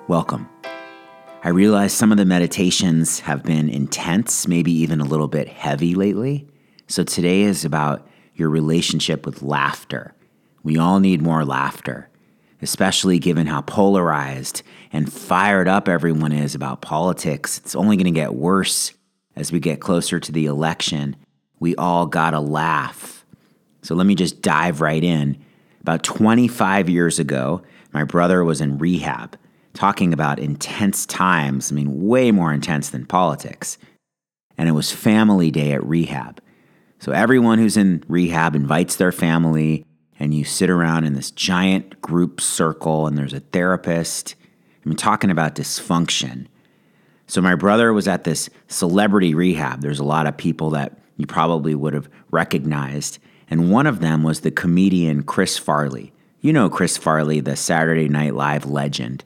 Welcome. I realize some of the meditations have been intense, maybe even a little bit heavy lately. So today is about your relationship with laughter. We all need more laughter, especially given how polarized and fired up everyone is about politics. It's only going to get worse as we get closer to the election. We all gotta laugh. So let me just dive right in. About 25 years ago, my brother was in rehab, talking about intense times, way more intense than politics. And it was family day at rehab. So everyone who's in rehab invites their family, and you sit around in this giant group circle, and there's a therapist. Talking about dysfunction. So my brother was at this celebrity rehab. There's a lot of people that you probably would have recognized. And one of them was the comedian Chris Farley. You know Chris Farley, the Saturday Night Live legend.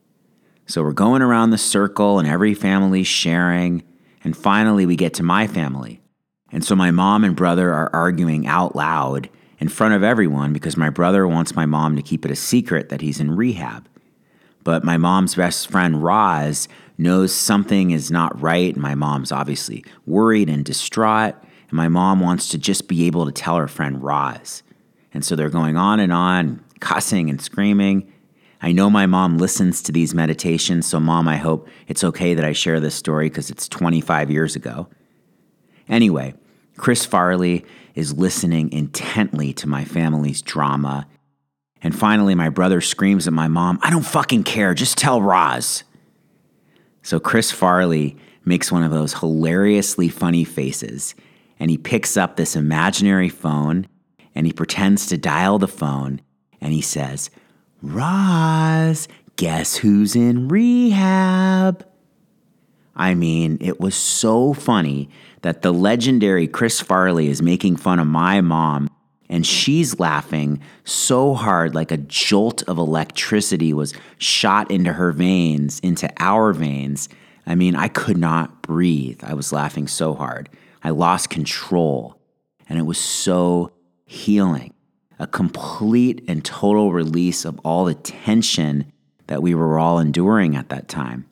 So we're going around the circle and every family's sharing. And finally we get to my family. And so my mom and brother are arguing out loud in front of everyone because my brother wants my mom to keep it a secret that he's in rehab. But my mom's best friend, Roz, knows something is not right. And my mom's obviously worried and distraught. And my mom wants to just be able to tell her friend Roz. And so they're going on, cussing and screaming. I know my mom listens to these meditations, so Mom, I hope it's okay that I share this story because it's 25 years ago. Anyway, Chris Farley is listening intently to my family's drama. And finally, my brother screams at my mom, "I don't fucking care, just tell Roz." So Chris Farley makes one of those hilariously funny faces, and he picks up this imaginary phone, and he pretends to dial the phone, and he says, "Roz, guess who's in rehab?" It was so funny that the legendary Chris Farley is making fun of my mom, and she's laughing so hard like a jolt of electricity was shot into her veins, into our veins. I could not breathe. I was laughing so hard. I lost control, and it was so healing. A complete and total release of all the tension that we were all enduring at that time.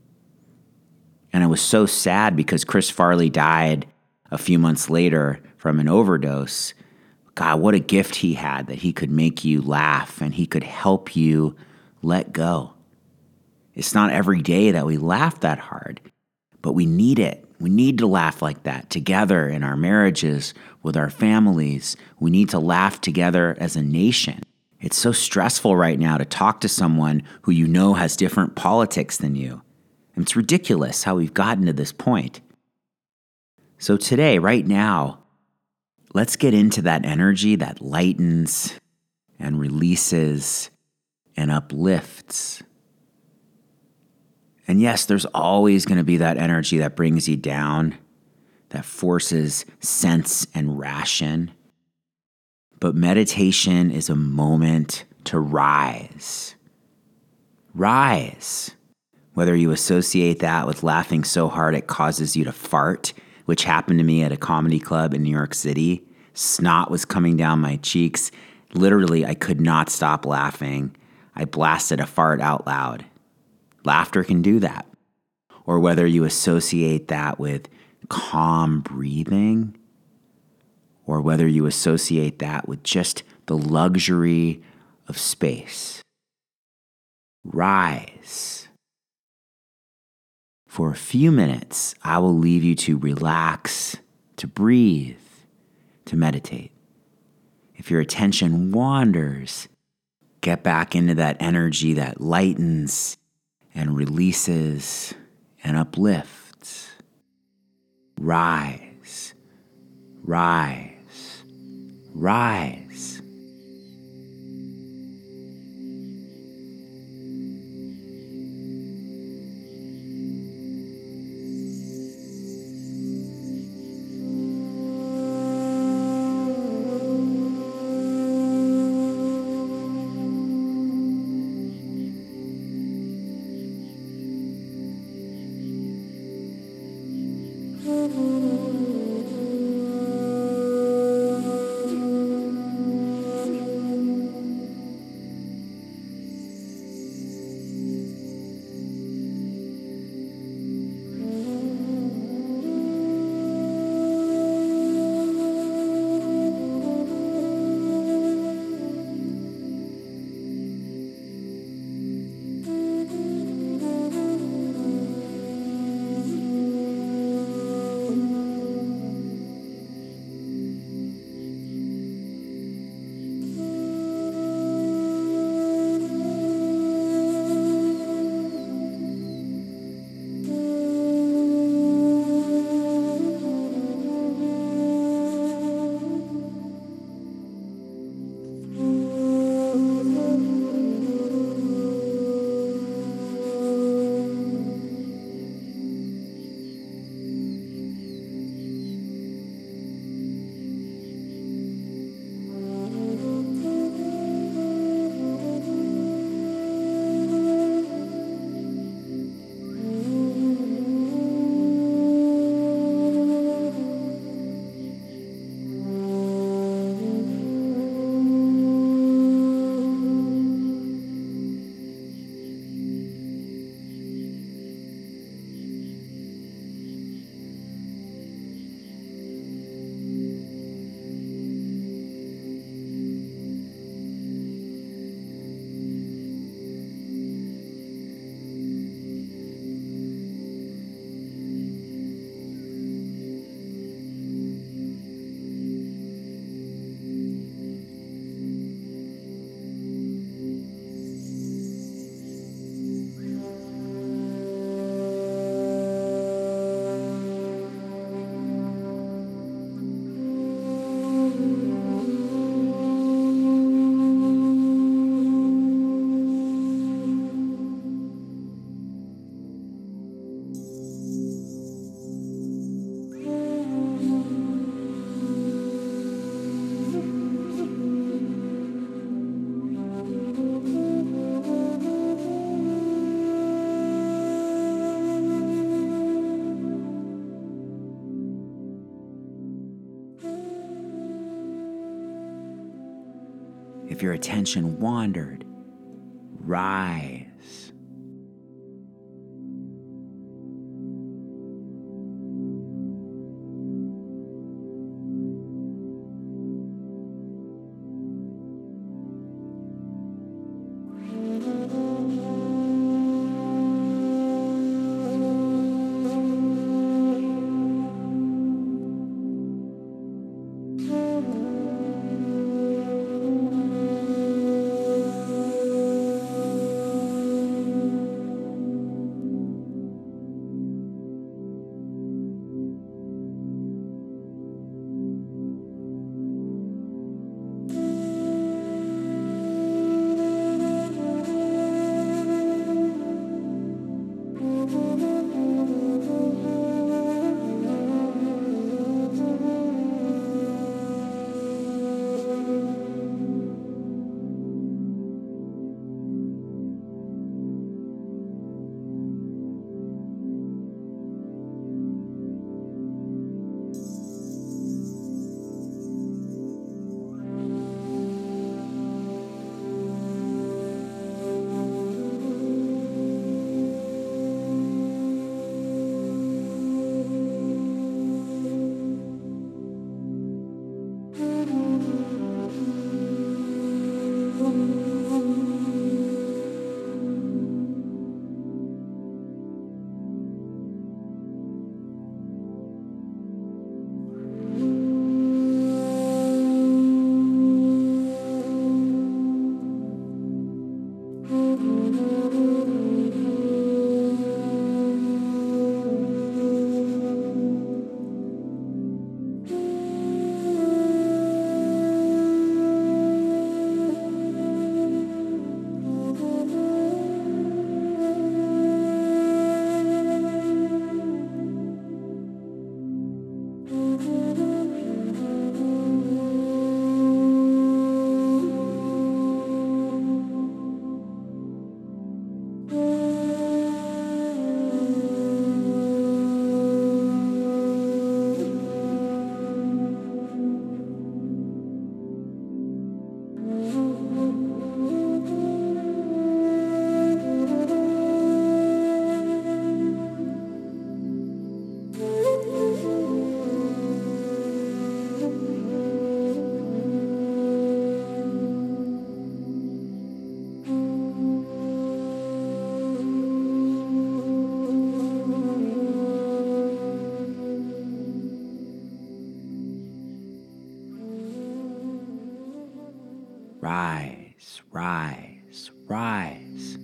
And I was so sad because Chris Farley died a few months later from an overdose. God, what a gift he had that he could make you laugh and he could help you let go. It's not every day that we laugh that hard, but we need it. We need to laugh like that together in our marriages, with our families. We need to laugh together as a nation. It's so stressful right now to talk to someone who you know has different politics than you. And it's ridiculous how we've gotten to this point. So today, right now, let's get into that energy that lightens and releases and uplifts. And yes, there's always going to be that energy that brings you down, that forces sense and ration. But meditation is a moment to rise. Rise. Whether you associate that with laughing so hard it causes you to fart, which happened to me at a comedy club in New York City. Snot was coming down my cheeks. Literally, I could not stop laughing. I blasted a fart out loud. Laughter can do that. Or whether you associate that with calm breathing, or whether you associate that with just the luxury of space. Rise. For a few minutes, I will leave you to relax, to breathe, to meditate. If your attention wanders, get back into that energy that lightens and releases and uplifts. Rise, rise, rise. If your attention wandered, rise. Rise, rise, rise.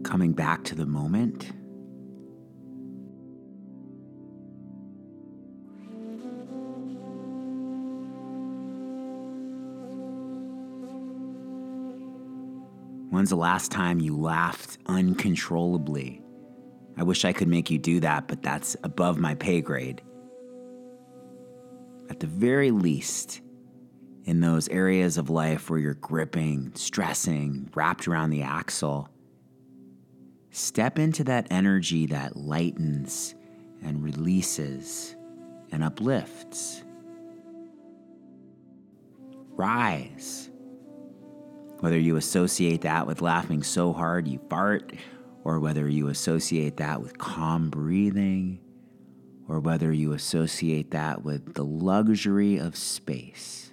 coming back to the moment. When's the last time you laughed uncontrollably? I wish I could make you do that, but that's above my pay grade. At the very least, in those areas of life where you're gripping, stressing, wrapped around the axle, step into that energy that lightens and releases and uplifts. Rise. Whether you associate that with laughing so hard you fart, or whether you associate that with calm breathing, or whether you associate that with the luxury of space.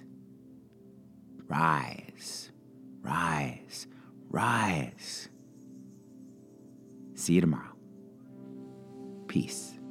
Rise, rise, rise. See you tomorrow. Peace.